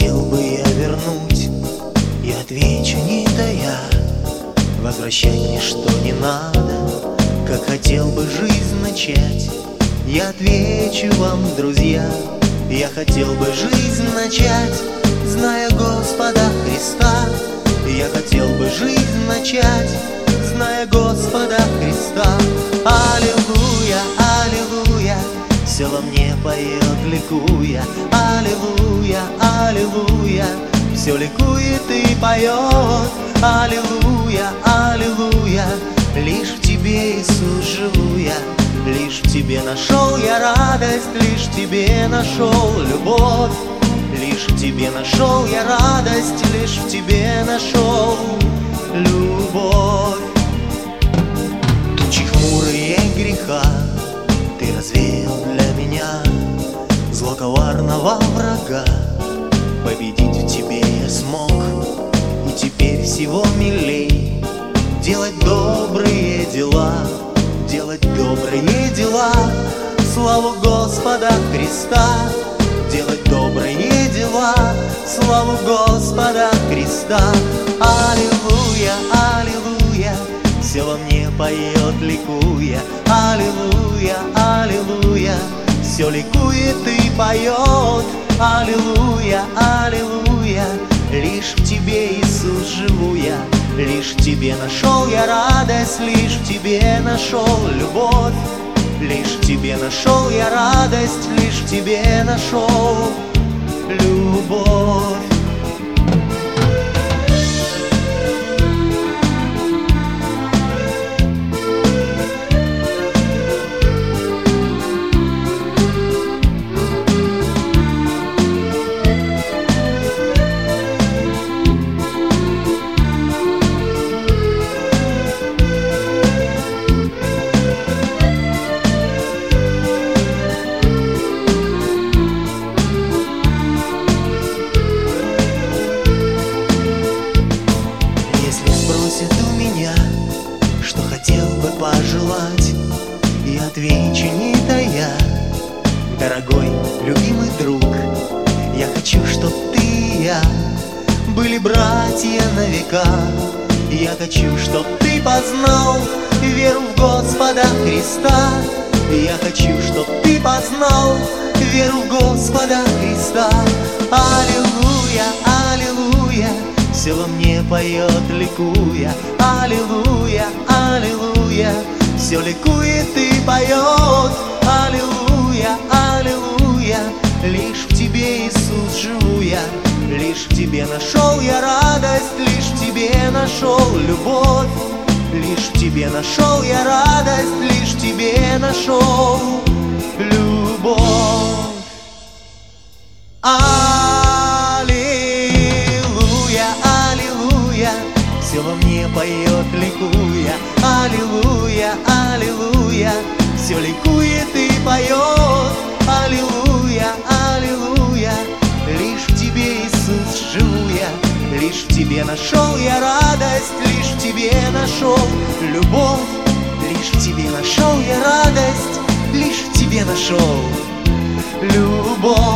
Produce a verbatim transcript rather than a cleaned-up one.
хотел бы я вернуть, и отвечу не тая. Возвращать ничто не надо, как хотел бы жизнь начать. Я отвечу вам, друзья, я хотел бы жизнь начать, зная Господа Христа. Я хотел бы жизнь начать, зная Господа Христа. Аллилуйя, аллилуйя, все во мне поет, ликуя. Аллилуйя, аллилуйя, все ликует и поет. Аллилуйя, аллилуйя, лишь в Тебе, Иисус, живу я. Лишь в Тебе нашел я радость, лишь в Тебе нашел любовь. Лишь в Тебе нашел я радость, лишь в Тебе нашел любовь. Тучи хмурые греха Ты развеял для меня, зло коварного врага победить в Тебе я смог. И теперь всего милей делать добрые дела, делать добрые дела, славу Господа Христа. Делать добрые дела, славу Господа Христа. Аллилуйя, аллилуйя, все во мне поет, ликуя. Аллилуйя, аллилуйя, все ликует и поет. Аллилуйя, аллилуйя, лишь в Тебе, Иисус, живу я. Лишь в Тебе нашел я радость, лишь в Тебе нашел любовь. Лишь в Тебе нашел я радость, лишь в Тебе нашел любовь. У меня, что хотел бы пожелать, и отвечу не тая. Дорогой, любимый друг, я хочу, чтоб ты и я были братья на века. Я хочу, чтоб ты познал веру в Господа Христа. Я хочу, чтоб ты познал веру в Господа Христа. Аллилуйя, аллилуйя, все во мне поет, ликуя. Аллилуйя, аллилуйя, все ликует и поет. Аллилуйя, аллилуйя, лишь в Тебе, Иисус, живу я. Лишь в Тебе нашел я радость, лишь в Тебе нашел любовь. Лишь в Тебе нашел я радость, лишь в Тебе нашел любовь. Все во мне поет, ликуя. Аллилуйя, аллилуйя, все ликует и поет. Аллилуйя, аллилуйя, лишь в Тебе, Иисус, живу я. Лишь в Тебе нашел я радость, лишь в Тебе нашел любовь. Лишь в Тебе нашел я радость, лишь в Тебе нашел любовь.